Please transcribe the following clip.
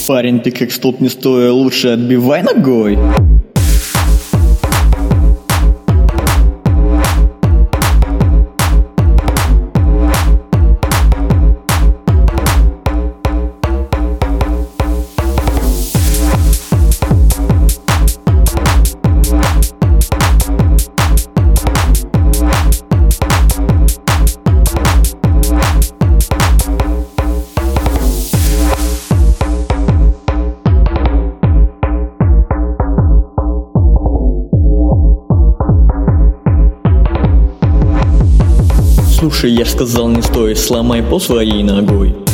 Парень, ты как столб не стоя, лучше отбивай ногой. Слушай, я ж сказал, не стой, сломай пол своей ногой.